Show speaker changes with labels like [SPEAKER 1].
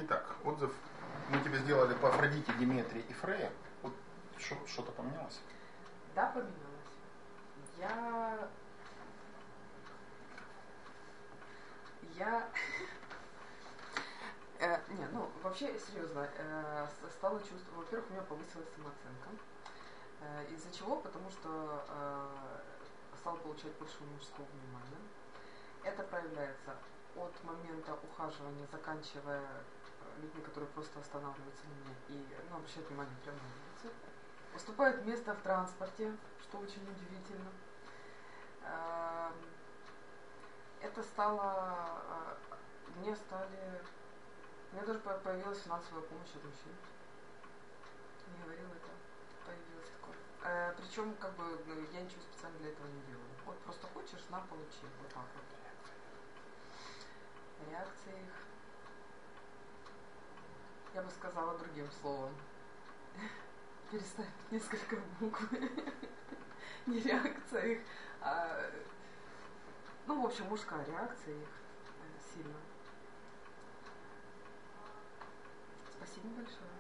[SPEAKER 1] Итак, отзыв мы тебе сделали по Афродите, Деметрии и Фрейе. Вот что-то поменялось?
[SPEAKER 2] Да, поменялось. Не, ну, вообще, серьезно, стала чувствовать, во-первых, у меня повысилась самооценка. Из-за чего? Потому что стала получать больше мужского внимания. Это проявляется от момента ухаживания, заканчивая людьми, которые просто останавливаются на меня и обращают внимание прямо на улице. Уступает место в транспорте, что очень удивительно. Это стало... У меня даже появилась финансовая помощь от мужчин. Не говорила это. Появилось такое. Причем, я ничего специально для этого не делаю. Вот просто хочешь, на, получи. Вот так вот. Реакции их. Я бы сказала другим словом. Переставить несколько букв. Не реакция их, а... в общем, мужская реакция их сильно. Спасибо большое.